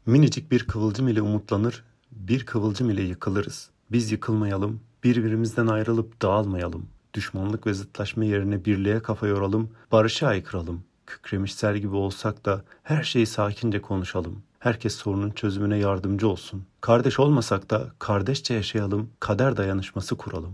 Minicik bir kıvılcım ile umutlanır, bir kıvılcım ile yıkılırız. Biz yıkılmayalım, birbirimizden ayrılıp dağılmayalım. Düşmanlık ve zıtlaşma yerine birliğe kafa yoralım, barışa aykıralım. Kükremişler gibi olsak da her şeyi sakince konuşalım. Herkes sorunun çözümüne yardımcı olsun. Kardeş olmasak da kardeşçe yaşayalım, kader dayanışması kuralım.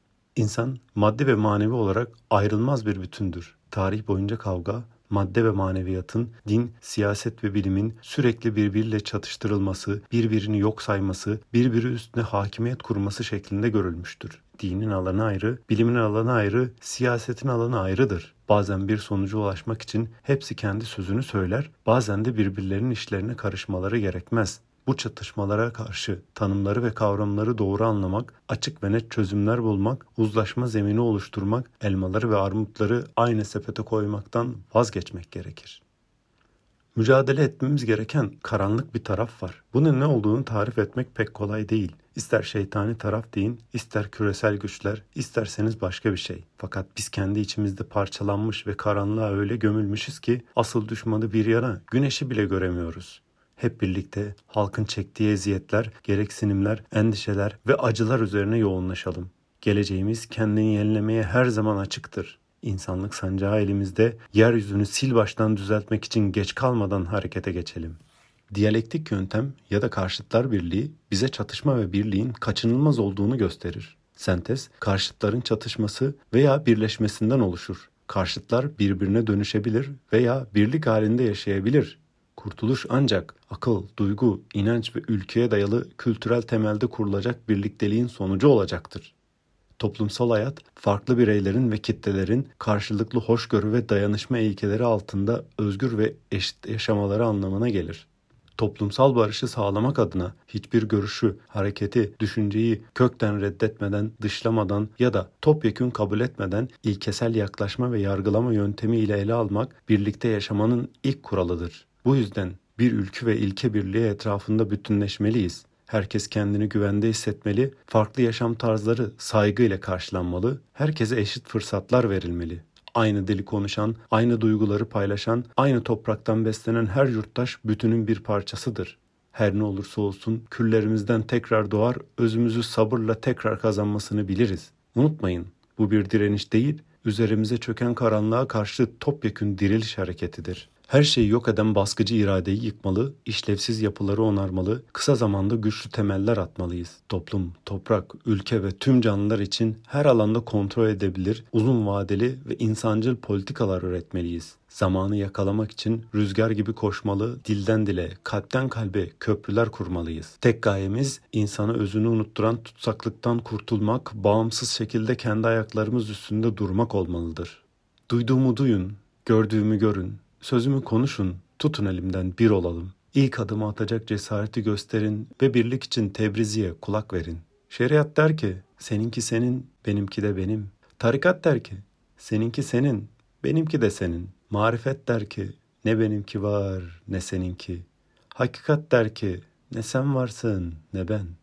İnsan maddi ve manevi olarak ayrılmaz bir bütündür. Tarih boyunca kavga, madde ve maneviyatın, din, siyaset ve bilimin sürekli birbiriyle çatıştırılması, birbirini yok sayması, birbiri üstüne hakimiyet kurması şeklinde görülmüştür. Dinin alanı ayrı, bilimin alanı ayrı, siyasetin alanı ayrıdır. Bazen bir sonuca ulaşmak için hepsi kendi sözünü söyler, bazen de birbirlerinin işlerine karışmaları gerekmez. Bu çatışmalara karşı tanımları ve kavramları doğru anlamak, açık ve net çözümler bulmak, uzlaşma zemini oluşturmak, elmaları ve armutları aynı sepete koymaktan vazgeçmek gerekir. Mücadele etmemiz gereken karanlık bir taraf var. Bunun ne olduğunu tarif etmek pek kolay değil. İster şeytani taraf deyin, ister küresel güçler, isterseniz başka bir şey. Fakat biz kendi içimizde parçalanmış ve karanlığa öyle gömülmüşüz ki asıl düşmanı bir yana, güneşi bile göremiyoruz. Hep birlikte halkın çektiği eziyetler, gereksinimler, endişeler ve acılar üzerine yoğunlaşalım. Geleceğimiz kendini yenilemeye her zaman açıktır. İnsanlık sancağı elimizde, yeryüzünü sil baştan düzeltmek için geç kalmadan harekete geçelim. Diyalektik yöntem ya da karşıtlar birliği bize çatışma ve birliğin kaçınılmaz olduğunu gösterir. Sentez, karşıtların çatışması veya birleşmesinden oluşur. Karşıtlar birbirine dönüşebilir veya birlik halinde yaşayabilir. Kurtuluş ancak akıl, duygu, inanç ve ülkeye dayalı kültürel temelde kurulacak birlikteliğin sonucu olacaktır. Toplumsal hayat, farklı bireylerin ve kitlelerin karşılıklı hoşgörü ve dayanışma ilkeleri altında özgür ve eşit yaşamaları anlamına gelir. Toplumsal barışı sağlamak adına hiçbir görüşü, hareketi, düşünceyi kökten reddetmeden, dışlamadan ya da topyekün kabul etmeden ilkesel yaklaşma ve yargılama yöntemiyle ele almak birlikte yaşamanın ilk kuralıdır. Bu yüzden bir ülke ve ilke birliği etrafında bütünleşmeliyiz. Herkes kendini güvende hissetmeli, farklı yaşam tarzları saygıyla karşılanmalı, herkese eşit fırsatlar verilmeli. Aynı dili konuşan, aynı duyguları paylaşan, aynı topraktan beslenen her yurttaş bütünün bir parçasıdır. Her ne olursa olsun küllerimizden tekrar doğar, özümüzü sabırla tekrar kazanmasını biliriz. Unutmayın, bu bir direniş değil, üzerimize çöken karanlığa karşı topyekün diriliş hareketidir. Her şeyi yok eden baskıcı iradeyi yıkmalı, işlevsiz yapıları onarmalı, kısa zamanda güçlü temeller atmalıyız. Toplum, toprak, ülke ve tüm canlılar için her alanda kontrol edebilir, uzun vadeli ve insancıl politikalar üretmeliyiz. Zamanı yakalamak için rüzgar gibi koşmalı, dilden dile, kalpten kalbe köprüler kurmalıyız. Tek gayemiz insanı özünü unutturan tutsaklıktan kurtulmak, bağımsız şekilde kendi ayaklarımız üstünde durmak olmalıdır. Duyduğumu duyun, gördüğümü görün. Sözümü konuşun, tutun elimden bir olalım. İlk adımı atacak cesareti gösterin ve birlik için Tebrizi'ye kulak verin. Şeriat der ki, seninki senin, benimki de benim. Tarikat der ki, seninki senin, benimki de senin. Marifet der ki, ne benimki var ne seninki. Hakikat der ki, ne sen varsın ne ben.